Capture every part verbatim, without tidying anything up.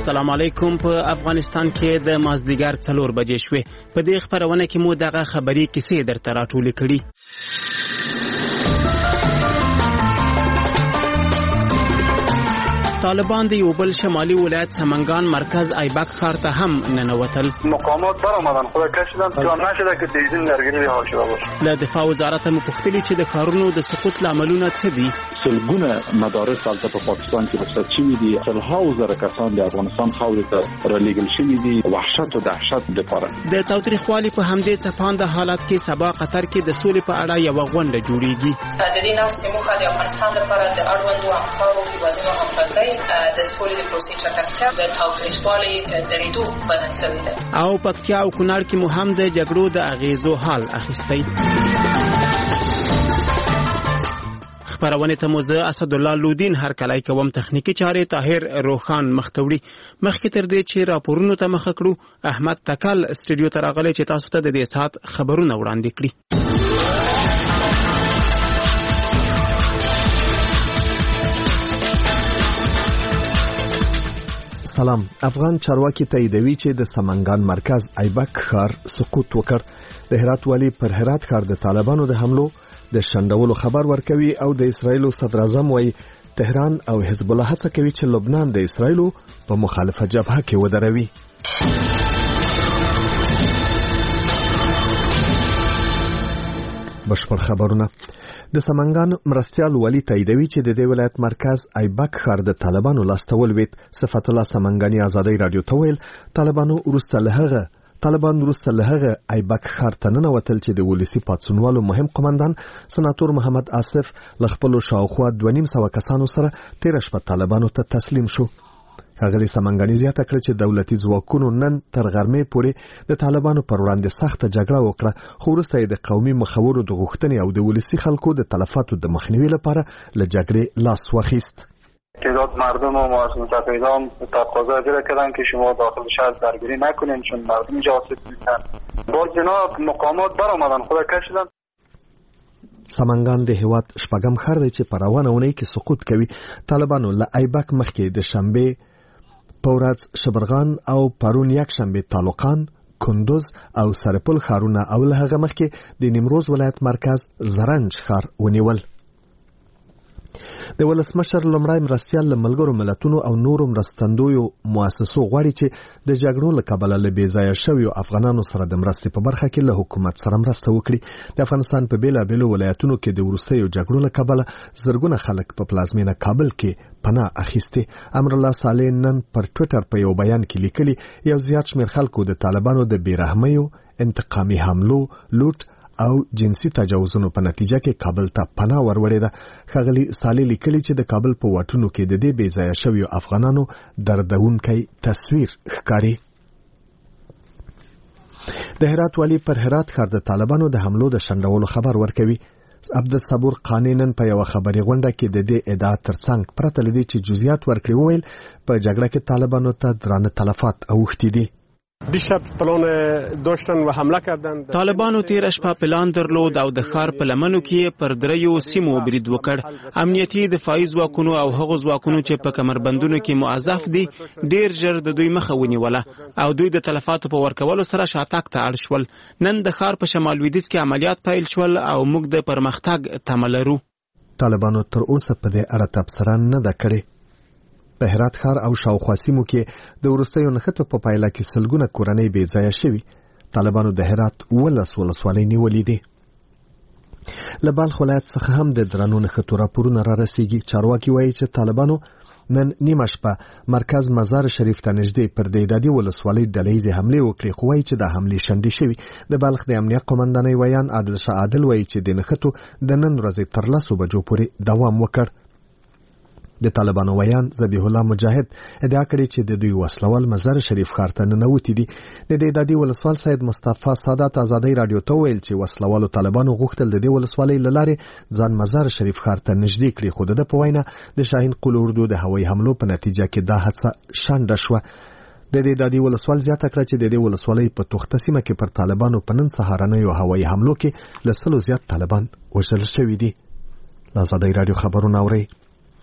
السلام علیکم. په افغانستان کې د مازدیګر څلور بجې شوې. په دې خبرونه کې مو دغه خبري کیسې درته راټولې کړي. طالبان د یو بل شمالي ولایت سمنگان مرکز ایبک ښار ته هم ننوتل. مقامات برآمدن خود کشیدن تا نشده که دیزین درگیری حاشیه باشه. له دفاع وزارت هم پوښتنې چې د ښارونو د سقوط لاملونه څه دي. سلګونه مدارس هلته په پاکستان کې رخصت شوي دي. سلهاوو زره کسان د افغانستان خاورې ته رالیږل شوي دي. وحشت او دهشت دپاره د تاوتریخوالي په همدې څپانده حالت کې سبا قطر کې د سولې په اړه یوه غونډه جوړیږي. د دې ناستې موخه د افغانستان لپاره د اړوندو افکارو هیوادونو همغږۍ د سولې د پروسې چټکتیا د تاوتریخوالي درېدو بلل شوی دی. او پکتیا او کونړ کې مو هم د جګړو د اغیزو حال اخیستی. خبرونه ته مو زه اسدالله لودین هر کله کوم تخنیکی چارې طاهر روخان مختوړي. مخکې تر دې چې راپورونو ته مخ کړو احمد تکل استودیو ته راغلی چې تاسو ته د دې سات خبرونه وړاندې کړي. سلام. افغان چارواکي تاییدوي چې د سمنگان مرکز ایبک ښار سقوط وکړ. د هرات والی پر هرات ښار د طالبانو د حملو د شندولو خبر ورکوي او د اسرایل صدر اعظم وايي تهران او حزب الله هڅه کوي چې لبنان د اسرایل په مخالفه جبهه کې ودروي. بشپړ خبرونه. د سمنگان مرستیال والی تاییدوي چې د دې ولایت مرکز ایبک ښار د طالبانو لاسته ولوېد. صفت الله سمنگاني ازادي رادیو ته ویل طالبانو وروسته له هغه طالبان وروسته له هغه ایبک ښار ته ننوتل چې د ولسي پاڅونوالو مهم قومندان سناتور محمد آصف له خپلو شاوخوا دوه نیم سوه کسانو سره تېره شپه طالبانو ته تسلیم شو. ښاغلي سمنگاني زیاته کړه چې دولتي ځواکونو نن تر غرمې پورې د طالبانو پر وړاندې سخته جګړه وکړه، خو وروسته یې د قومي مخورو د غوښتنې او د ولسي خلکو د تلفاتو د مخنیوي لپاره له جګړې لاس واخیست. تعداد مردم و مؤسسات اعلام تقاضا دیده کردن که شما داخل شهر درگیری نکنین چون مردم جاسوس میشن. باز جناب مقامات برآمدن خود کشیدن. سمنگان د هیواد شپږم ښار دی چې په روانه اونۍ کې سقوط کوي. طالبانو له ایبک مخکې د شنبې په ورځ شبرغان او پرون یک شنبې تالقان، کندوز او سرپل ښارونه او له هغه مخکې د نیمروز ولایت مرکز زرنج ښار ونیول. د ولسمشر لومړی مرستیال له ملګرو ملتونو او نورو مرستندویو مؤسسو غواړي چې د جګړو له کبله له بې ځایه شویو افغانانو سره د مرستې په برخه کې له حکومت سره مرسته وکړي. د افغانستان په بېلابېلو ولایتونو کې د وروستیو جګړو له کبله زرګونه خلک په پلازمینه کابل کې پناه اخیستې. امرالله صالح نن پر ټویټر په یو بیان کې لیکلي یو زیات شمېر خلکو د طالبانو د بېرحمیو انتقامي حملو، لوټ او جنسي تجاوزونو په نتیجه کې کابل ته پناه وروړې ده. ښاغلي صالح لیکلي چې د کابل په واټونو کې د دې بې ځایه شویو افغانانو دردونکی تصویر ښکاري. د هرات والی پر هرات ښار د طالبانو د حملو د شنډولو خبر ورکوي. عبدالصبور قانی نن په یوه خبري غونډه کې د دې ادعا ترڅنګ پرته له دې چې جزئیات ورکړي وویل په جګړه کې طالبانو ته درانه تلفات اوښتي دي. دیشب پلان داشتن و حمله کردن. طالبانو تیر شپه پلان درلود او د ښار په لمنو کې پر دریو سیمو برید وکړ. امنیتي دفاعي ځواکونو او هغو ځواکونو چې په کمربندونو کې موظف دي ډیر ژر د دوی مخه ونیوله او دوی د تلفاتو په ورکولو سره شاتګ ته اړ شول. نن د ښار په شمال لویدیځ کې عملیات پیل شول او موږ د پرمختګ تمه لرو. طالبانو تر اوسه په دې اړه تبصره نه ده کړې. په هرات ښار او شاوخوا سیمو کې د وروستیو نښتو په پایله کې سلګونه کورنۍ بې ځایه شوي. طالبانو د هرات اوولس ولسوالۍ نیولې دي. له بلخ ولایت څخه هم د درنو نښتو راپورونه را رسېږي. چارواکي وایي چې طالبانو نن نیمه شپه مرکز مزار شریف ته نږدې پر دېدادي ولسوالۍ ډلهیزې حملې وکړې، خو وایي چې دا حملې شنډې شوي. د بلخ د امنیه قومندانۍ ویان عادل شاه عادل وایي چې د نښتو د نن ورځې تر لسو بجو پورې دوام وکړ. د طالبانو ویان ذبیح الله مجاهد ادعا کړې چې د دوی وسلوال مزار شریف ښار ته ننوتي دي. د دېدادي ولسوال سید مصطفی سادات ازادۍ رادیو ته ویل چې وسلوالو طالبانو غوښتل د دې ولسوالۍ له لارې ځان مزار شریف ښار ته نږدې کړي، خو د ده په وینا د شاهین قول اردو د هوایي حملو په نتیجه کې دا هڅه شنډه شوه. د دېدادي ولسوال زیاته کړه چې د دې ولسوالۍ په توخته سیمه کې پر طالبانو په نن سهارنیو هوایي حملو کې له سلو زیات طالبان وژل شوي دي. له ازادۍ رادیو خبرونه اورئ.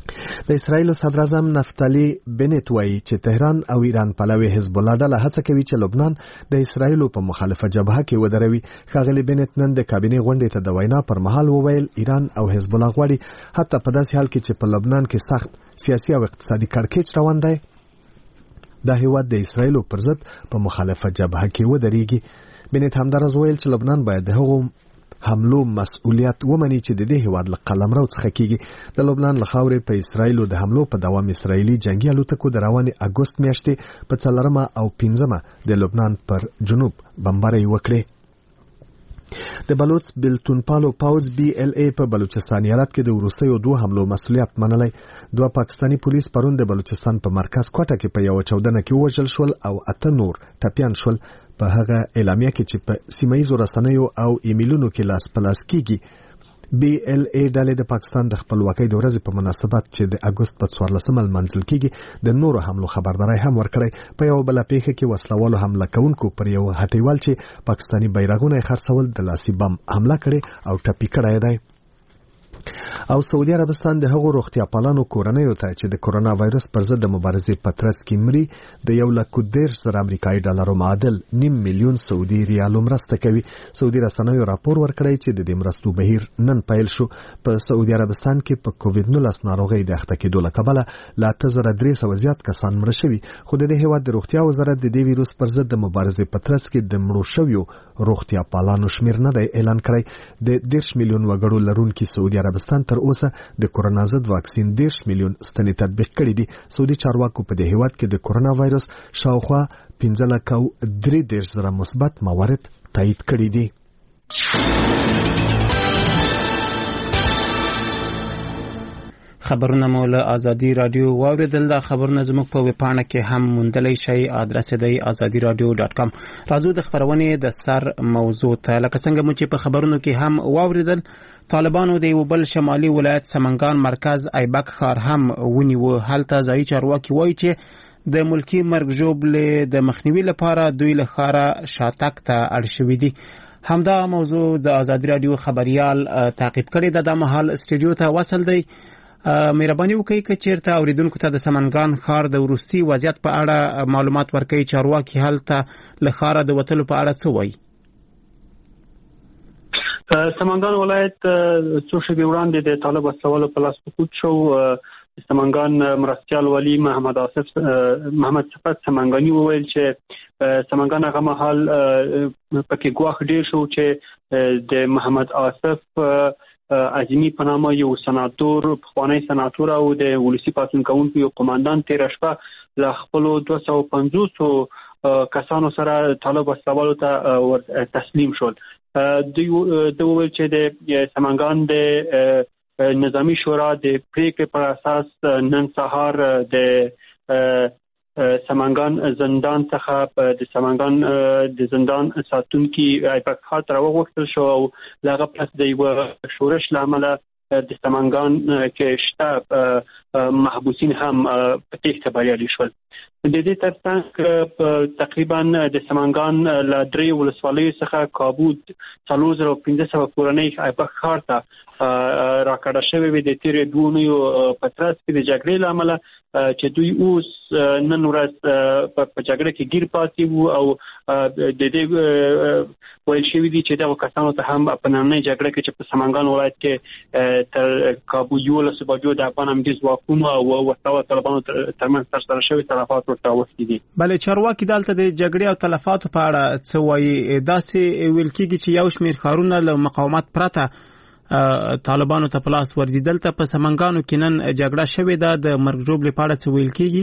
د اسرایل صدر اعظم نفتالی بنت وایي چې تهران او ایران پلوي حزب الله ډله هڅه کوي چې لبنان د اسرایل په مخالفه جبهه کې ودروي. ښاغلي بنت نن د کابینې غونډې ته د وینا پر مهال وویل ایران او حزب الله غواړي حتی په داسې حال کې چې په لبنان کې سخت سیاسي او اقتصادي کړکېچ روان دی د هیواد د اسرایل پر ضد په مخالفه جبهه کې ودرېږي. بنت همدارس ویل چې لبنان باید د هغو حملو مسؤلیت ومني چې د دې هیواد له قلمرو څخه کیږي. د لبنان له خاورې په اسرایل د حملو په دوام اسرایلی جنگي الوتکو د رواني اګوست میاشتې په څلورمه او پنځمه د لبنان پر جنوب بمباري وکړې. د بلوچ بلتونپالو پاوز بي ال اي په بلوچستان ایالت کې د وروستیو دوه حملو مسؤلیت منلی. دوه پاکستاني پولیس پرون د بلوچستان په مرکز کوټه کې په یو چاودنه کې وژل شول او اته نور ټپيان شول. په هغه اعلامیه کې چې په سیمایي رسنیو او ایمیلونو کې لاس پلاس کیږي بي ال اي ډلې د پاکستان د خپلواکۍ د ورځې په مناسبت چې د اګوست په څوارلسمه منځل کېږي د نورو حملو خبرداري هم ورکړی. په یو بل پیښه کې وسلوالو حمله کوونکو پر یو هټیوال چې پاکستاني بیرغونه خرڅول د لاسي بم حمله کړې او ټپي کړی دی. او سعودي عربستان د هغو روغتیا پالانو کورنیو ته چې د کورونا وایرس پر ضد د مبارزې په ترڅ کې مري د یو لک دېرش زره امریکایي ډالرو معادل نیم میلیون سعودي ریالو مرسته کوي. سعودي رسنیو راپور ورکړی چې د دې مرستو بهیر نن پیل شو. په سعودي عربستان کې په کووډ نولس ناروغۍ د اخته کېدو له کبله له اته زره درې سوه زیات کسان مړه شوي. خو د دې هیواد د روغتیا وزارت د دې ویروس پر ضد د مبارزې په ترڅ کې د مړو شویو روغتیا پالانو شمیر نه دی اعلان کړی. د دېرش میلیون وګړو لرونکي سعودي عربستان تر اوسه د کورونا ضد واکسین دېرش میلیون ستنې تطبیق کړي دي. سعودي چارواکو په دې هیواد کې د کورونا وایرس شاوخوا پنځه لکه درې دېرش زره مثبت موارد تایید کړي دي. خبرونه مو له ازادي رادیو واوریدل. دا خبرونه زموږ په ویبپاڼه کې هم موندلی شئ. ادرس دی ازادي رادیو ډاټ کام. راځو د خبرونې د سر موضوع ته. لکه څنګه مو چې په خبرونو کې هم واوریدل طالبانو د یو بل شمالي ولایت سمنګان مرکز ایبک ښار هم ونیو. هلته ځایي چارواکي وایي چې د ملکی مرګ ژوبلې د مخنیوي لپاره دوی له ښاره شاتګ ته اړ شوي دي. همدا موضوع د ازادي رادیو خبريال تعقیب کړی ده. د مهال استودیو ته وصل دی. مهرباني وکړئ که چیرته اوریدونکو ته د سمنګان ښار د وروستي وضعیت په اړه معلومات ورکړئ. چارواکي هلته له ښاره د وتلو په اړه څه وایي؟ سمنګان ولایت څو شېبې وړاندې د طالب وسلوالو په لاس سقوط شو. سمنګان مرستیال ولی محمد آصف محمد صفت سمنګانی وویل چې سمنګان هغه مهال پکې ګواښ ډیر شو چې د محمد آصف اعظمي په نامه یو سناتور پخوانی سناتور او د ولسی پاتون کوونکو یو قوماندان تیر شپه له خپل دوه سوه پنځوس کسانو سره طالب وسلوالو ته تسلیم شول. دوی وویل چې د سمنګان د نظامی شورا د پریکړې پر اساس نن سهار د سمنګان زندان څخه د سمنګان د زندان ساتونکي ایبک ښار ته راوغوښتل شو او هغه پس د یو شورش له امله د سمنګان کې شته محبوسین هم په تېښته بریالي شول. د دې ترڅنګ تقریبا د سمنګان له درې ولسوالیو څخه کابو څلور زره پنځه سوه کورنۍ ایبک ښار ته راکړه شوې وې د تېرې دوه اونیو په ترڅ کې د جګړې له امله چې دوی اوس نن ورځ په جګړه کې ګیر پاتې وو او د دې ویل شوي دي چې دغه کسانو ته هم په نننۍ جګړه کې چې په سمنګان ولایت کې تر کابو یولسو بجو د افغان امنیتي ځواکونو او وسله طالبانو ترمنځ ترسره شوي تلفات ورته اوښتي دي. بلې چارواکي دلته د جګړې او تلفاتو په اړه څه وایي؟ داسې ویل کېږي چې یو شمېر ښارونه له مقاومت پرته طالبانو ته په لاس ورځي. دلته په سمنګانو کې نن جګړه شوې ده. د مرګ ژوبلې په اړه څه ویل کېږي؟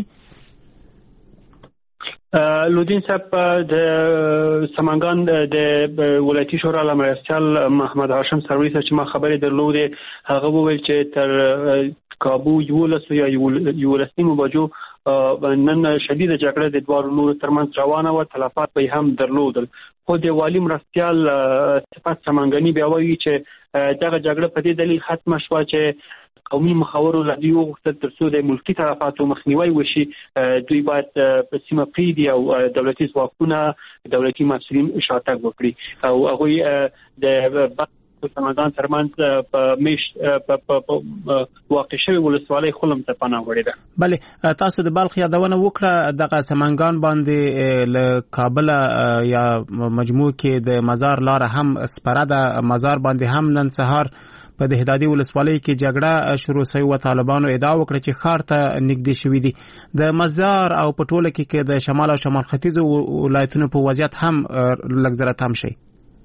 لودین صاحب د سمنګان د ولایتي شورا له مرستیال محمد هاشم سروي سره چې ما خبرې درلودې هغه وویل چې تر کابو یولسو یا یولسمو بجو نن شدید جګړه د دوه نورو ترمنځ روانه و. تلفات به هم درلودل. خو د والی مرستیال صفت سمنګانی بیا وایي چې دغه جګړه په دې دلیل ختمه شوه چې قومي مخاورو لدی وغوښتل ترڅو د ملکی تلفاتو مخنیوي وشي. دوی باید په سیمه پریږدي او دولتي ځواکونه دولتي مسؤلین شاتګ وکړي او هغوی د او سمنګان ترمنځ په میش په واقع شوی ولسوالۍ خلم ته پناه وړي ده. بله تاسو د بلخ یادونه وکړه دغه سمنګان باندې له کابل یا مجموع کې د مزار لار هم سپره ده، مزار باندې هم نن سهار په دهدادي ولسوالۍ کې جګړه شروع شوې و. طالبانو ادعا وکړه چې ښار ته نږدې شوي دي. د مزار او په ټوله کې د شمال او شمال ختیځو ولایتونو په وضعیت هم لږ زره تم شي.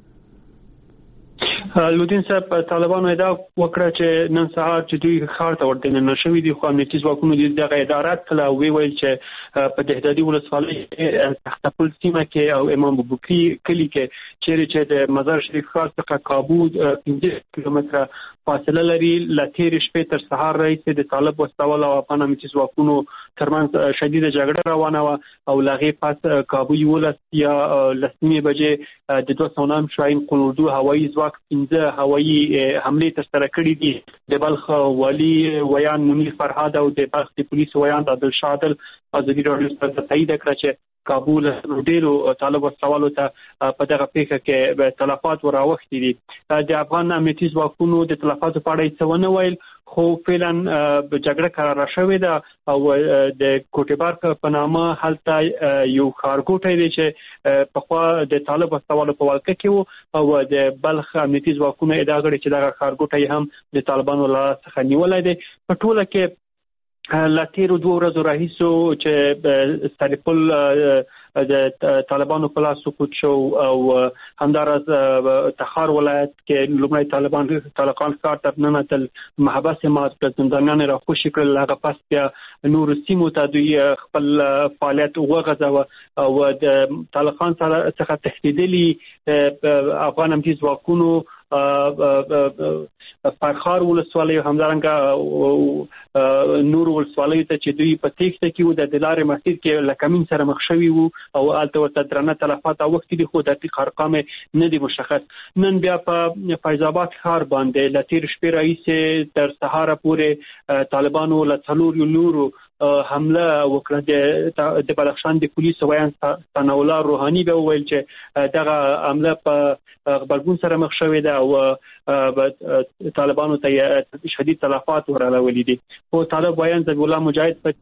لودین صاحب طالبانو ادعا وکړه چې نن سهار چې دوی ښار ته ورته نه شوي دي، خو امنیتي ځواکونو دغه ادارات کله وی ویل چې په دهدادي ولسوالۍ تختپل سیمه کې او امام بوبکي کلی کې چیرې چې د مزار شریف ښار څخه کابو پنځه کیلومتره فاصله لري، لتیر شپې تر سهار راځي د طالب وسوال او افغان امنیتي ځواکونو ترمنځ شدیده جګړه روانه و او لغې پاس کابو یولس یا لسمې بجې د دوه سوه نهم شاهین قنوردو هوایي ځواک پنځه هوایي حملې ترسره کړې دي. د بلخ والي ویان منیر فرهاد او د بلخ د پولیس ویان عادل شادل ازادي راډیو سره تایید کړ چې کابل ډیرو طالب وسوالو ته په دغه پیښه کې تلفات وراوښتي دي. د افغان امنیتي ځواکونو د تلفاتو په اړه څه ونه ویل، خو فعلا جګړه قراره شوې ده او د کوټبار په نامه هلته یو ښارګوټی دی چې پخوا د طالب وسوالو په ولکه کې و او د بلخ امنیتي ځواکونو ادعا کړې چې دغه ښارګوټی هم د طالبانو له څخه نیولای دی. په ټوله کې لاتیرو دوه ورځو راهیسو چې سرپل د طالبانو په لاس سقوط شو او همدارس تخار ولایت کې لومړی طالبان طالقان ښار ته ننوتل، محبس مات کړل، زندانیان راخوشي کړل، هغه پس بیا نور سیمو ته دوی خپل فعالیت وغځاوه او د طالقان څخه تښتېدلي افغان امنیتي ځواکونو فرخار ولسوالۍ همدارنګه نور ولسوالۍ ته چې دوی په تېښته کې وو د دلارې مسیر کې له کمین سره مخ شوي وو او هلته ورته درنه تلفات اوښتي دي، خو دقیق ارقام نه دي مشخص. نن بیا په فیض آباد ښار باندې له تېرې شپې راهیسې تر سهاره پورې طالبانو له څلورو لورو حمله وکړه. د بدخشان د پولیس ویان ثناءالله روحاني به وویل چې دغه حمله په غبرګون سره مخ شوې ده او طالبانو ته شدید تلفات ورغلي دي. خو طالب ویان ذبیح الله مجاهد په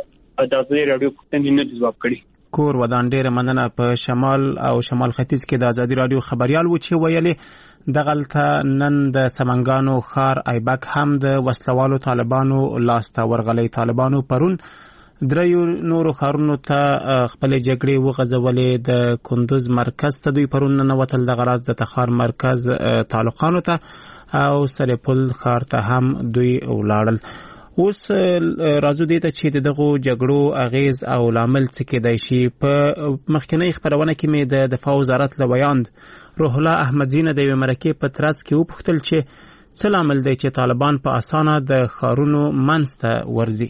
د ازادي راډیو پوښتنې نه جواب کړي. کور ودان ډیره مننه. په شمال او شمال ختیځ کې د ازادي راډیو خبريال و چې ویلي دغلته نن د سمنګانو ښار ایبک هم د وسلوالو طالبانو لاسته ورغلي. طالبانو پرون دریو نورو ښارونو ته خپل جګړې وغځولې. د کندوز مرکز ته دوی پرون ننوتل، د غراض د تخار مرکز تعلقانو ته او سرپل ښار ته هم دوی ولاړل. اوس راځو دې ته چې دغه جګړو اغیز او لامل څه کېدای شي. په مخکنی خبرونه کې مې د دفاع وزارت لویاند روح الله احمدزینه د یو مرکې په ترڅ کې وپوښتل چې څه لامل دی چې طالبان په اسانه د ښارونو منځ ته ورځي.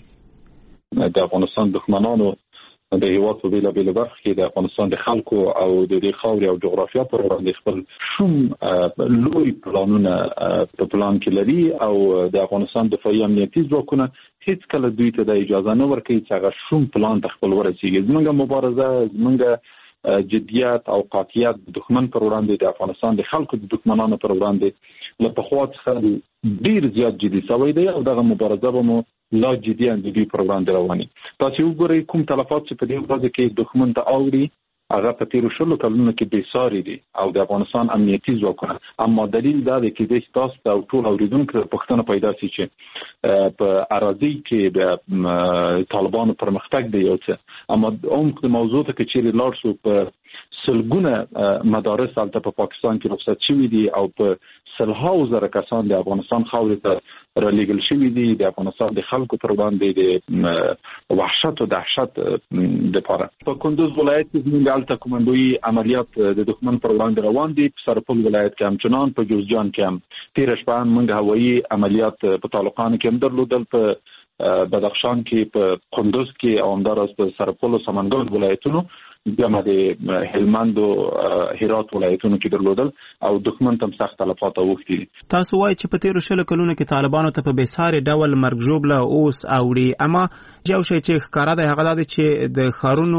د افغانستان دښمنانو د هیواد په بیلابیلو برخو کې د افغانستان د خلکو او د دې خاورې او جغرافیا پر وړاندې خپل شوم لوی پلانونه په پلان کې لري او د افغانستان دفاعي امنیتي ځواکونه هیڅ کله دوی ته د اجازه نه ورکوي چې هغه شوم پلان ته خپل ورسیږي. زموږ مبارزه، زموږ جدیت او قاطعیت د دښمن پر وړاندې د افغانستان د خلکو د دښمنانو پر وړاندې له پخوا څخه ډیر زیات جدي شوی دی او دغه مبارزه به مو لا جدي اندېږي پر وړاندې رواني. تاسو وګورئ کوم تلفات چې په دې ورځ کې دښمن ته اوري هغه په تیرو شلو کلونو کې بې ساري دي او د افغانستان امنیتي ځواکونه. اما دلیل دا دی چې د تاسو ته ټول اوریدونکو ته پوښتنه پیدا شي چې په اراضي کې د طالبانو پرمختګ دی یو څه، اما عمق د موضوع ته کې چیرې لاړ شو په سلګونه مدارس هلته په پاکستان کې رخصت شوي دي او په سلهاو زره کسان د افغانستان خاورې ته رالیږل شوي دي د افغانستان د خلکو پر وړاندې د وحشت او دهشت دپاره. په کندوز ولایت کې زموږ هلته کومندویي عملیات د دښمن پر وړاندې روان دي. په سرپل ولایت کې همچنان، په جوزجان کې هم تېره شپه هم موږ هوایي عملیات په طالقانو کې هم درلودل، په بدخشان کې، په کندوز کې او همداراز په سرپل او سمنګان ولایتونو جمع د هلمند او هرات ولایتونو کې درلودل او دښمن تم سخت تلفات اوښتي. تاسو وایي چې په تیرو شلو کلونو کې طالبانو ته په بېساري ډول مرګ ژوبله اوس اوړي، اما یو شی چې ښکاره دی هغه دا دی چې د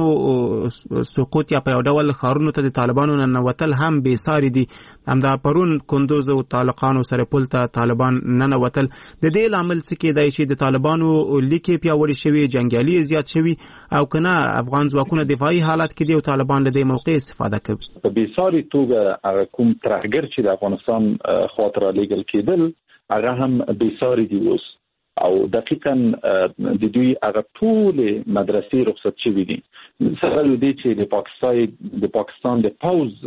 ښارونو سقوط یا په یو ډول ښارونو ته د طالبانو ننوتل هم بېساري دي. همدا پرون کندوز او طالقانو سره پل ته طالبان ننوتل. د دې لامل څه کېدای شي؟ د طالبانو لیکې پیاوړې شوي، جنګیالي زیات شوي، او کنه افغان ځواکونه دفاعي حالت کې دي او طالبان له دې موقع استفاده کوي. په بېساري توګه هغه کوم ترهګر چې د افغانستان خاطر لیږل کېدل هغه هم بېساري دي اوس، او دقیقاً د دوی هغه ټول مدرسې رخصت شوي دي. سره دې چې د پاکستان د پاکستان د پوز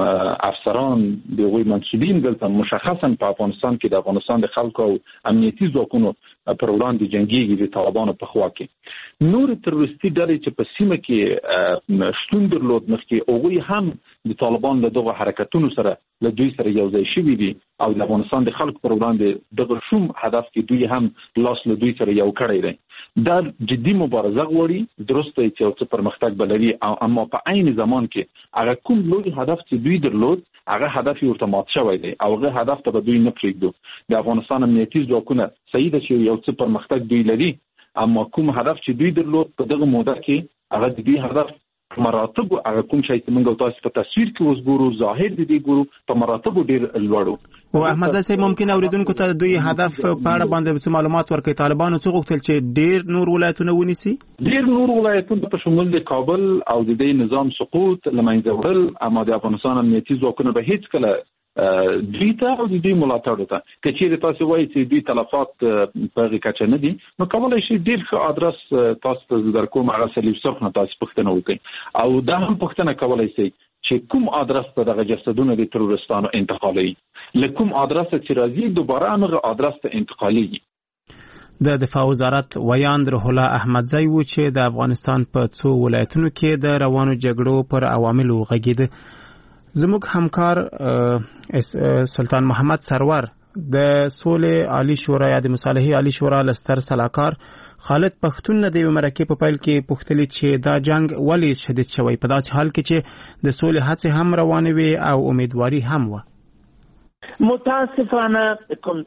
افسران د غوي منسوبین دلته مشخصاً په افغانستان کې د افغانستان د خلکو او امنیتي ځواکونو پر وړاندې جنگيږي د طالبانو په خوا کې. نور تروریستي ډلې چې په سیمه کې شتون درلود مخکې هغوی هم د طالبان له دغه حرکتونو سره له دوی سره یو ځای شوي دي او د افغانستان د خلکو پر وړاندې دغه شوم هدف کې دوی هم لاس له دوی سره یو کړی دی. دا جدي مبارزه غواړي، درسته چې یو څه پرمختګ بلري، اما په عین زمان کې هغه کوم لوی هدف چې دوی درلود هغه هدف ورته مات شوی دی او هغه هدف ته دوی نه پرېږدو. د افغانستان امنیتي ځواکونه صحیح ده چې یو څه پرمختګ دوی لري، اما کوم هدف چې دوی درلود په دغه موده کې هغه د دوی هدف مراتب هغه کوم شي چې موږ تاسو په تصویر کې اوس ګورو، ظاهر دي ګورو، په مراتب ډیر لوړو. او احمد زاهد صاحب ممکن اوریدونکو ته دوی هدف په اړه باندې معلومات ورکړي. طالبانو څه غوښتل چې ډیر نور ولایتونه ونیسي؟ ډیر نور ولایتونه په شمول د کابل او د دې نظام سقوط لمنځه وړل، اما د افغانستان امنیتي ځواکونه به هیڅ کله دوی ته او دوی ملاتړ ته که چیرې تاسو وایي چې دوی تلفات په هغې کچه نه دي، نو کولی شي ډېر ښه ادرس تاسو ته در کوم هغه صلیب سرخ نه تاسو پوښتنه وکړئ او دا هم پوښتنه کولی شئ چې کوم ادرس ته دغه جسدونه د تروریستانو انتقالوي، له کوم ادرس چې راځي دوباره هغه ادرس ته انتقالېږي. د دفاع وزارت ویاند روح الله احمدزی و چې د افغانستان په څو ولایتونو کې د روانو جګړو پر عواملو غږېده. زموږ همکار سلطان محمد سرور د سولې عالی شورا یا د مصالحې عالی شورا لستر سلاکار خالد پښتون نه د مرکه په پیل کې پوښتلی چې دا جنگ ولې شدید شوی په داسې حال کې چې د سولې هڅې هم روانې وي او امیدواري هم و. متاسفانه کوم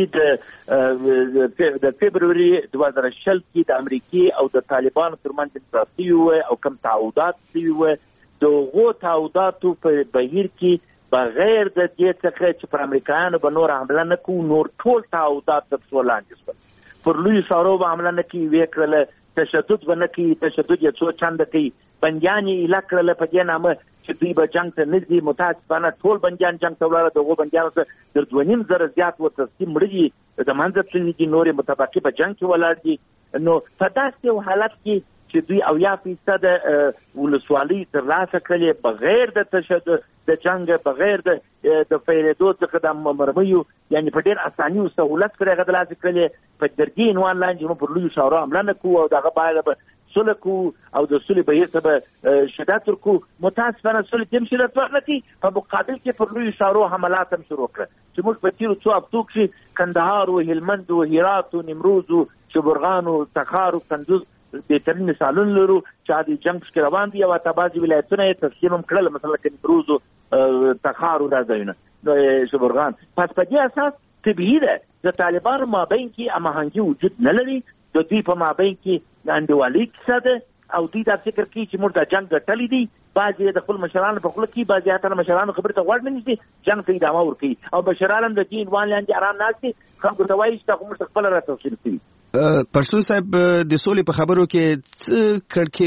چې د فبروري دوه زره شل کې د امریکای او د طالبانو ترمنځ پراتی و او کوم تعهدات شوي دغه تعهداتو په بهیر کې بغیر د دې څخه چې پر امریکایانو به نور حمله نه کوو، نور ټول تعهدات د څولاندې شول. پر لوی شارو به حمله نه کوي، وکړل تشدد به نه کوي، تشدد یې څو چنده کوي، بندیان یې ایله کړل په دې نامه چې دوی به جنګ ته نه ځي. متاسفانه ټول بندیان جنګ ته ولاړه، دغو بندیانو ته تر دوه نیم زره زیات ورته مړه دي، د منځه تللي دي، نورې متبقي په جنګ کې ولاړ دي. نو په داسې یو حالت کې چې دوی اویا فیصد ولسوالۍ ترلاسه کړلې بغیر د تشدد د جنګ، بغیر د د فیریدو څخه د مرمیو، یعنی په ډېر اساني او سهولت سره هغه ترلاسه کړلې. په جرګې عنوان لاندې موږ پر لویو شورا حمله نه کوو او دغه باید به سوله کوو او د سولې بهیر ته به شدت ورکوو. متاسفانه سولې ته هم شدت ورنکړي، په مقابل کې پر لویو شورو حملات هم شروع کړه چې موږ په تېرو څو هفتو کښې کندهار و هلمند و هرات و نیمروز و شبرغان و تخار و کندوز بهترین مثالونه لرو چې د جنګ پکې روان دي او حتی بعضې ولایتونه یې تسلیم هم کړل، مثلا که نیمروز و تخار و دا ځایونه شبرغان. پس په دې اساس طبیعي ده د طالبانو مابین کې هماهنګي وجود نه لري، د دوی په مابین کې انډیوالي کیسه ده او دوی دا فکر کوي چې موږ د جنګ ګټلی دي. بعضې د خپل مشرانو په خوله کې، بعضې حتی د مشرانو خبرې ته غوږ نه نیسي، جنګ ته ادامه ورکوي او بشرال هم د دې عنوان لاندې ارام ناست دي، خلکو ته وایي چې تا خو موږ ته خپله را توصیل کوي. پښتون صاحب د سولې په خبرو کې څه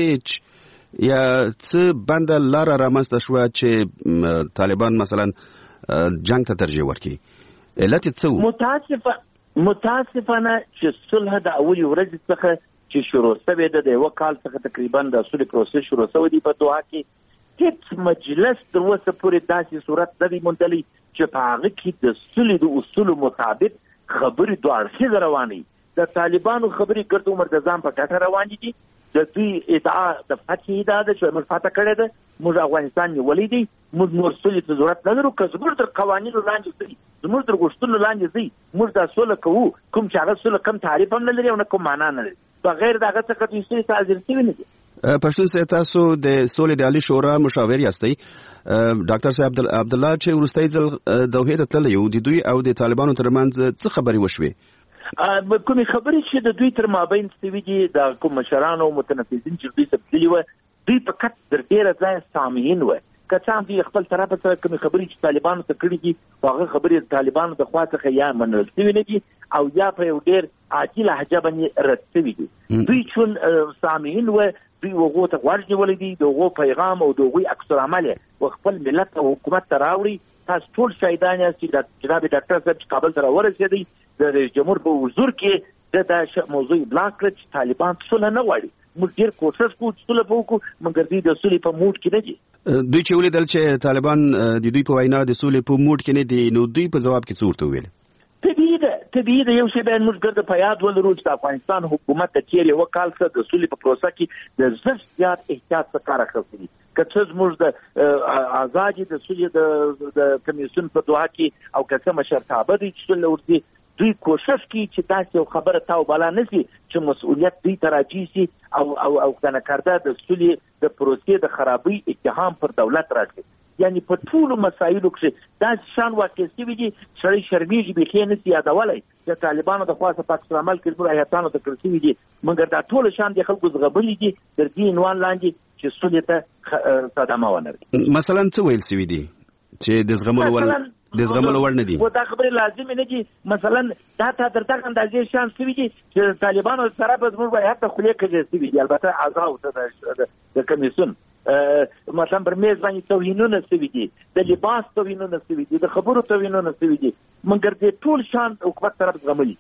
کړکېچ یا څه بنده لاره رامنځته شوه چې طالبان مثلا جنګ ته ترجیح ورکړي؟ علت یې څه و؟ متاسفه متاسفانه چې صلح د اولې ورځې څخه چې شروع شوې ده، د یوه کال څخه تقریبا د صلح پروسس شروع شوی دی په دوحه کې، هېڅ مجلس تر اوسه پورې داسې صورت نه دی موندلی چې په هغه کې د صلح د اصولو مطابق خبرې دوه اړخیزه روانې. د طالبانو خبرې ګرد عمر د ځان په ګټه روانې دي، د دوی ادعا د فتحې ادعا ده چې موږ فتح کړی ده، موږ افغانستان نیولی دی، موږ نور سولې ته ضرورت نه لرو. که زموږ تر قوانینو لاندې ځي، زموږ تر غوښتنو لاندې ځي، موږ دا سوله کوو، کوم چې هغه سوله کم تعریف هم نه لري او نه کوم معنا نه لري، بغیر د هغه څخه دوی سولې ته حاضر شوي نه دي. پښتون سه تاسو د سولې د عالی شورا مشاور یاستئ. ډاکټر صاحب عبد الله چې ورستۍ ځل دوحې ته تللی یو د دوی او د طالبانو ترمنځ څه خبرې وشوې؟ کومې خبرې چې د دوی تر مابین سوي دي د کوم مشرانو او متنفذین چې دوی تبدیلي وه دوی فقط در ډېره ځایه سامعین وه. که څه هم دوی خپل طرفه سره کومې خبرې چې طالبانو ته کړي دي هغه خبرې د طالبانو د خوا څخه یا منل شوي نه دي او یا په یو ډېر عاجل لهجه باندې رد شوي دي. دوی چون سامعین وه دوی هغو ته غوږ نیولی دي د هغو پیغام او د هغوی عکس العمل یې و خپل ملت او حکومت ته راوړي. تاسو ټول شاهدان یاست چې جناب ډاکټر صاحب چې کابل ته راورسېدی د رئیس جمهور په حضور کې د دا موضوع ابلاغ کړه چې طالبان صلح نه غواړي. موږ ډېر کوشش کوو چې صلح وکړو مګر دوی د صلحې په موډ کې نه دي. دوی چې ولیدل چې طالبان د دوی په وینا د صلحې په موډ کې نه دي نو دوی په ځواب کې څه ورته وویل؟ طبیعي ده طبیعي ده یو شی باید موږ ګرده په یاد ولرو چې د افغانستان حکومت د تېر یوه کال څخه د صلحې په پروسه کې د زر زیات احتیاط څخه کار اخیستی دي. که څه زموږ د ازادي د صلحې د کمیسیون په دوحه کې او که څه مشرتابه دي چې صلح وکړي دوی کوشش کوي چې داسې یو خبره تاو بالا نه شي چې مسؤلیت دوی ته راجع شي او او او کنه د صلحې د پروسې د خرابۍ اتهام پر دولت راځي. یعنی په ټولو مسایلو کې داسې شان واقع شوي دي سړی شرمېږي بیخي نه شي یادولی چې طالبانو د خوا څخه په عکس العمل کې زموږ هیاتانو ته کړل شوي دي مګر دا ټول شان د خلکو زغبلي دي تر دې عنوان لاندې چې صلحې ته صدمه ونه رسي. مثلا څه ویل شوي دي چې د زغملو وړ د زغملو وړ نه دي؟ دا خبرې لازمې نه دي. مثلا دا ته تر دغه اندازې شان شوي دي چې طالبانو سره به زموږ به حتی خولې کږې شوي دي. البته اعضاو د کمیسیون مثلا پر میز باندې توهینونه شوي دي د لباس توهینونه شوي دي د خبرو توهینونه شوي دي مګر د ټول شان حکومت طرف زغملي.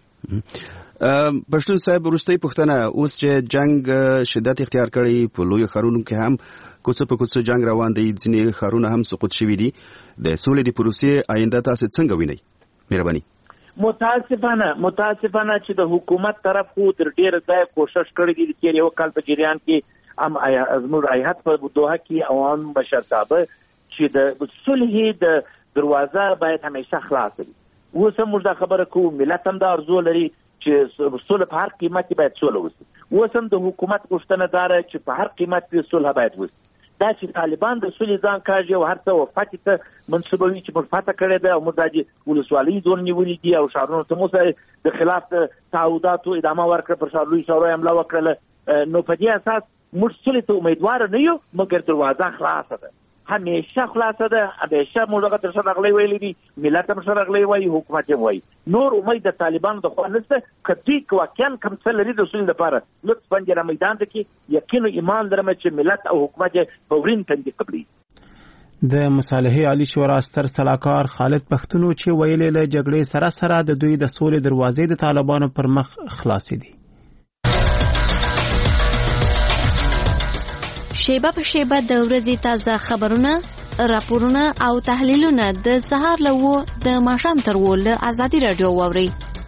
پښتون صاحب وروستۍ پوښتنه اوس چې جنگ شدت اختیار کړی په لویو ښارونو کې هم کوڅه په کوڅه جنگ روان دی ځینې ښارونه هم سقوط شوي دي د سولې د پروسې آینده تاسو څنګه وینئ؟ مهرباني. متاسفانه متاسفانه چې د حکومت طرف خو تر ډېره ځایه کوشش کړی دی چې یو کال په جریان کې هم زموږ ایهات په دوحه کې عوام مشرتابه چې د صلحې د دروازه باید همیشه خلاصه وي. اوس هم موږ دا خبره کوو ملت هم دا ارزو لري چې صلح په هر قیمت کې باید صلح وشي. اوس هم د حکومت غوښتنه دا ده چې په هر قیمت کې صلح باید وشي. دا چې طالبان د صلحې ځان کاږي او هر څه وفتې ته منسوبوي چې موږ فتح کړې ده او موږ دا ولسوالۍ ځون نیولي دي او ښارونو ته موږ د خلاف د تعهداتو ادامه ورکړه پر ښارلویو ښارونو حمله وکړله نو په دې اساس موږ صلحې ته امیدواره نه یو مګر دروازه خلاصه ده همیشه خلاصه ده. همیشه موږ هغه تر شا راغلی ویلي دي ملت هم ښه راغلی وایي حکومت هم وایي نور امید د طالبانو د خوا نشته. که دوی واقعا کوم څه لري د صلحې لپاره لطفا دې را میدان ته کې یقین او ایمان لرم چې ملت او حکومت یې په ورین تندي قبلوي. د مصالحې عالی شورا ستر سلاکار خالد پښتون چې ویلي له جګړې سره سره د دوی د سولې دروازې د طالبانو پر مخ خلاصې دي. شیبه په شیبه د ورځې تازه خبرونه راپورونه او تحلیلونه د سهار له وو د ماښام تر وو له ازادي رادیو واوري.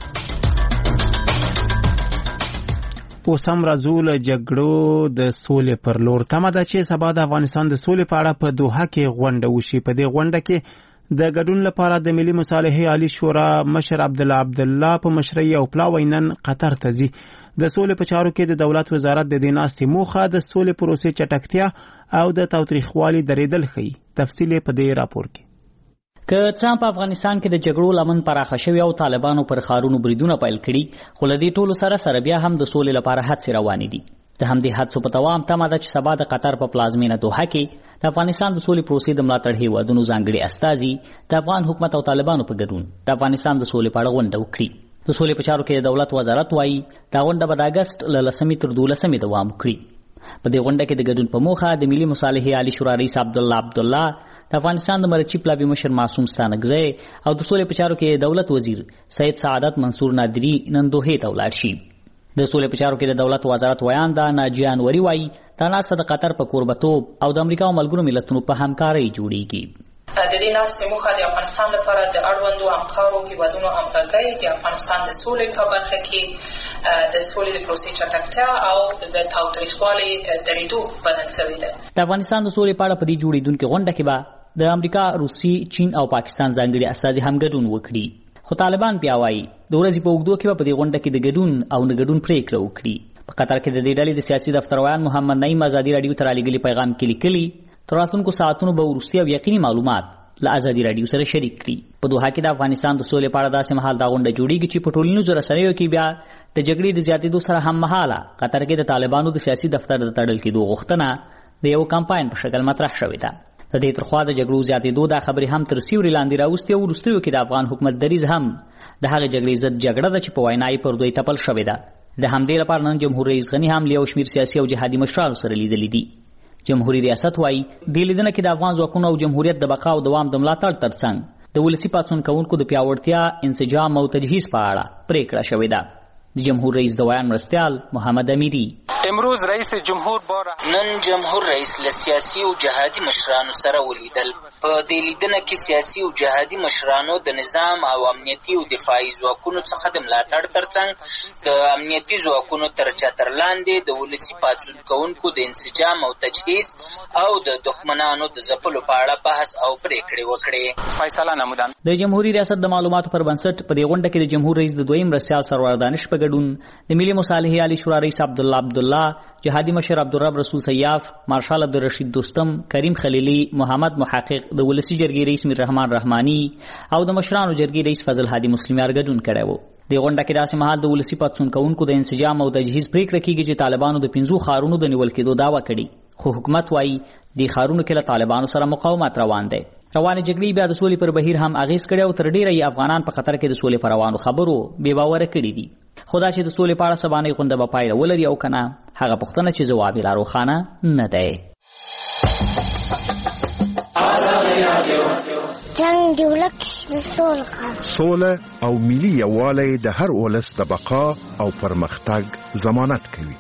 اوس هم راځو له جګړو د سولې پر لور. تمه ده چې سبا د افغانستان د سولې په اړه په دوحه کې غونډه وشي. په دې غونډه کې د ګډون لپاره د ملي مصالحې عالی شورا مشر عبدالله عبدالله په مشرۍ او پلاوی نن قطر ته ځي. د سولې په چارو کې د دولت وزارت د دې ناستې موخه د سولې پروسې چټکتیا او د تاوتریخوالي درېدل ښیي. تفصیل په دې راپور کې. که څه په افغانستان کې د جګړو لمن پراخه شوی او طالبانو پر ښارونو بریدونه پیل کړي خو له دې ټولو سره سره بیا هم د سولې لپاره هڅې روانې دي. د همدې هڅو په دوام تمه ده چې سبا د قطر په پلازمینه دوحه کې د افغانستان د سولې پروسې د ملاتړ هیوادونو ځانګړي استازي د افغان حکومت او طالبانو په ګډون د افغانستان د سولې په اړه غونډه وکړي. د سولې په چارو کې د دولت وزارت وایي دا غونډه به د اګست له لسمې تر دولسمې دوام وکړي. په دې غونډه کې د ګډون په موخه د ملي مصالحې عالی شورا رئیس عبدالله عبدالله د افغانستان د مرچی پلاوي مشر معصوم ستانکزی او د سولې په چارو کې د دولت وزیر سید سعادت منصور نادری نن دوحې ته ولاړ شي. د سولې په چارو کې د دولت وزارت ویانده ناجیه انوري وایي دا ناسته د قطر په کوربتوب او د امریکا او ملګرو ملتونو په همکارۍ جوړیږي. د دې ناستې موخه د افغانستان لپاره د اړوندو همکارو هیوادونو همغږۍ د افغانستان د سولې په برخه کې د سولې د پروسې چټکتیا او د تاوتریخوالي درېدو بلل شوې ده. د افغانستان د سولې په اړه په دې جوړېدونکې غونډه کې به د امریکا، روسي، چین او پاکستان ځانګړي استازي هم ګډون وکړي. خو طالبان بیا وایي د ورځې په اوږدو کې به په دې غونډه کې د ګډون او نه ګډون پرېکړه وکړي. په قطر کې د دې ډلې د سیاسي دفترویان محمد نعیم ازادي رادیو ته رالیږلي پیغام کې لیکلي تر راتلونکو ساعتونو به وروستي او یقیني معلومات له ازادي رادیو سره شریک کړي. په دوحه کې د افغانستان د سولې په اړه داسې مهال دا غونډه جوړیږي چې په ټولنیزو رسنیو کې بیا د جګړې د زیاتېدو سره هم مهاله قطر کې د طالبانو د سیاسي دفتر د تړل کېدو غوښتنه د یو کمپاین په شکل مطرح شوې ده. د دې ترخوا د جګړو زیاتېدو دا خبرې هم تر سیوري لاندې راوستې او وروستیو کې د افغان حکومت دریځ هم د هغې جګړې ضد جګړه ده چې په وینا یې پر دوی تپل شوې ده. د همدې لپاره نن جمهور رئیس غني هم له یو شمېر سیاسي او جهادي مشرانو سره لیدلي دي. جمهوریت ریاست وایي دې لیدنه کې د افغان ځواکونو او جمهوریت د بقا او دوام د ملاتړ ترڅنګ د ولسي پاڅون کوونکو د پیاوړتیا، انسجام او تجهیز په اړه پریکړه شوې ده. د جمهور رئیس د ویان مرستیال محمد امیری امروز رئیس جمهور بار نن جمهور رئیس له سیاسي او جهادي مشرانو سره ولیدل. په دې لیدنه کې سیاسي او جهادي مشرانو د نظام او امنیتي او دفاعي ځواکونو څخه د ملاتړ ترڅنګ د امنیتي ځواکونو تر چتر لاندې د ولسي پاڅون کوونکو د انسجام او تجهیز او د دښمنانو د ځپلو په اړه بحث او پریکړې وکړې. فیصله نمودان د جمهوریت ریاست د معلوماتو پر بنسټ په دې غونډه کې د جمهور رئیس د دویم مرستیال سرور دانش په ګډون د ملي مصالحې عالی شورا رئیس عبدالله عبدالله، جهادي مشر عبدالرب رسول سیاف، مارشال عبدالرشید دوستم، کریم خلیلی، محمد محقق، د ولسي جرګې رئیس میر رحمان رحماني او د مشرانو جرګې رئیس فضل هادي مسلمیار ګډون کړی و. د غونډه کې داسې مهال د ولسي پاڅون کوونکو د انسجام او تجهیز پریکړه کیږي چې طالبانو د پنځو ښارونو د نیول کېدو دعوه کړې، خو حکومت وایي د ښارونو کې له طالبانو سره مقاومت روان دی. روانې جګړې بیا د سولې پر بهیر هم اغیز کړی او تر ډیره یې افغانان په قطر کې د سولې پر روانو خبرو بې باوره کړي دي. خو دا چې د سولې په اړه سبانۍ غونډه به پایله ولري او که نه، هغه پوښتنه چې ځواب یې لا روښانه نه دی. جنګ د ولس سوله او ملي یووالی د هر ولس د بقا او پرمختګ ضمانت کوي.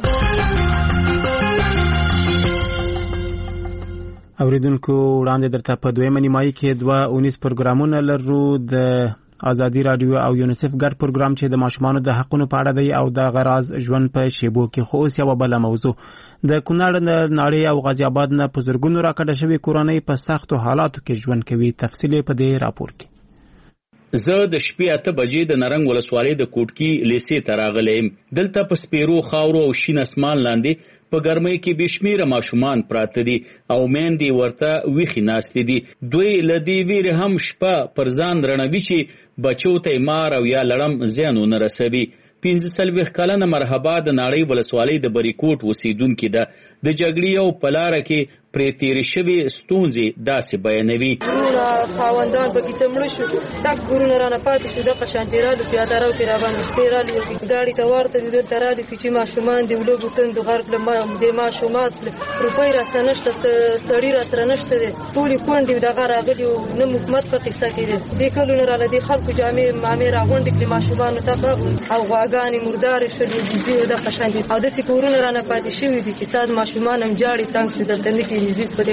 اوریدونکو وړاندې درته په دویمه نیمایي کې دوه اونیز پروګرامونه لرو. د ازادي رادیو او یونیسف ګډ پروګرام چې د ماشومانو د حقونو په اړه دی او د غراز ژوند په شیبو کې. خو اوس یوه بله موضوع د کونړ د ناړۍ او غازي آباد نه په زرګونو راکډه شوې کورنۍ په سختو حالاتو کې ژوند کوي. تفصیل په دې راپور کې. زه د شپې اته بجې د نرنګ ولسوالۍ د کوټکي لیسې ته راغلی یم. دلته په سپیرو خاورو او شین اسمان لاندې په ګرمۍ کې بې شمېره ماشومان پراته دي او میندې ورته ویښې ناستې دي. دوی له دې ویرې هم شپه پر ځان رڼوي چې بچو ته یې مار او یا لړم زیان ونه رسوي. پنځه څلوېښت کلنه مرحبا د ناړۍ ولسوالۍ د بریکوټ اوسېدونکې ده. د جګړې او په لاره کې پرې تېرې شوې ستونزې داسې بیانوي. ورونه خاوندان پکې څه مړه شو، ډک کورونه رانه پاتې شو، دغه شانتې رالو پیاده رو کې راباندې شپې رالو ګاډي ته ورته دي دلته رالو چې ماشومان د ولوګو تندو غرق له د ماشومات روپۍ راسره نشته، سړي راسره نشته دی، ټولې کونډې دغه راغلي او نه حکومت په قصه کې دی. دې کلونه راله دې خلکو جامې مامې راغونډې کړې ماشومانو ته او غواګانې مردارې شولې وزې دغه شانتې او داسې کورونه رانه پاتې شوي دي چې ساد ماشومان هم جاړي تنګ شي دلته نه کېږي.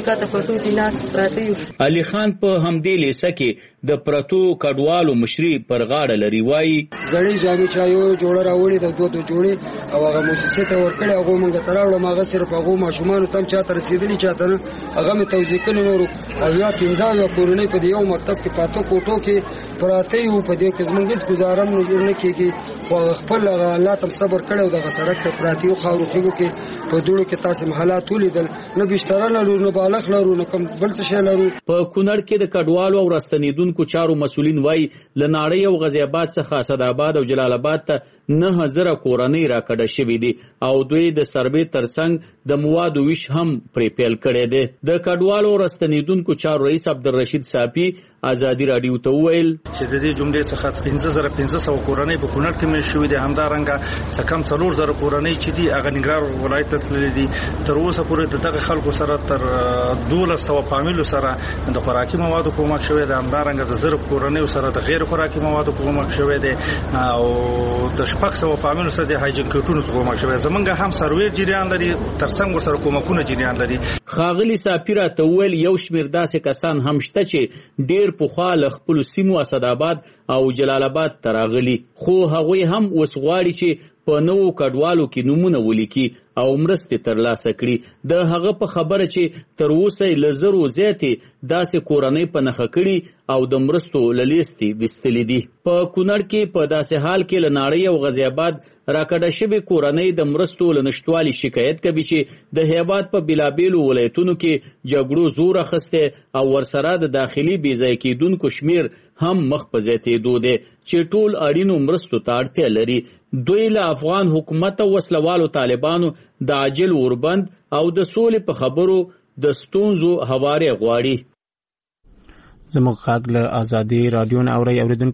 علي خان په همدې لیسه کې د پرتو کډوالو مشري پر غاړه لري. وایي زړې جامې چا یو جوړه راوړې د دوه دوه جوړې او هغه مؤسسې ته ورکړې، هغه مونږ ته راوړم، هغه صرف هغه ماشومانو ته چا ته رسېدلي چاته نه، هغه مې توزیع کړي نورو او یا پنځه یا کورنۍ په یو مکتب کې پاتو کوټو کې پراته یو. په دې کې زمونږ هېڅ ګزاره نه کېږي، خو خپل الله ته صبر کړی او دغه سړک ته پراته یو خاورو خېږو کې په دوړو کې تاسې حالات ولیدل، نه بستره لرو نه بالښت لرو نه کوم بل څه شی لرو. په کونړ کې د کډوالو او راستنېدونکو چارو مسؤلین وایي له ناړۍ او غازي آباد څخه اسداباد او جلال آباد ته نه زره کورنۍ راکډه شوي دي او دوی د سروې ترڅنګ د موادو ویش هم پرې پیل کړی دی. د کډوالو او راستنېدونکو چارو رئیس عبدالرشید صافي ازادي رادیو ته وویل چې د دې جملې څخه پنځه زره پنځه سوه کورنۍ په کونړ کې مېشت شوي دي. همدارنګه څه کم څلور زره کورنۍ چې دي هغه ننګرهار ولایت ته تللي دي. تر اوسه پورې د دغه خلکو سره تر دولس سوه فامیلو سره د خوراکي موادو کومک شوی دی. همدارنګه د زرب کورنیو سره د غیر خوراکي موادو کومک شوی دی او د شپږ سوه فامیلو سره د هایجین کټونو کومک شوی. زمونږ هم سروې جریان لري، ترڅنګ ورسره کومکونه جریان لري. ښاغلي صافي راته وویل یو شمېر داسې کسان هم شته چې ډېر پخوا له خپلو سیمو اسداباد او جلال آباد ته راغلي، خو هغوی هم اوس غواړي چې په نوو کډوالو کې نومونه ولیکي او مرستې ترلاسه کړي. د هغه په خبره چې تر اوسه لزرو زیاتې داسې کورنۍ په نښه کړي او د مرستو له لیستې ویستلې دي. په کونړ کې په داسې حال کې له ناړۍ او غازي آباد راکډه شوې کورنۍ د مرستو له نشتوالي شکایت کوي چې د هیواد په بېلابېلو ولایتونو کې جګړو زور اخیستی او ورسره د داخلي بېځایه کېدونکو شمیر هم مخ په زیاتېدو دی چې ټول اړینو مرستو ته اړتیا لري. دوی له افغان حکومت او وسلوالو طالبانو د عاجل اوربند او د سولې په خبرو د ستونزو هوارې غواړي. زموږ غږ له ازادي راډیو نه اورئ. اوریدونکو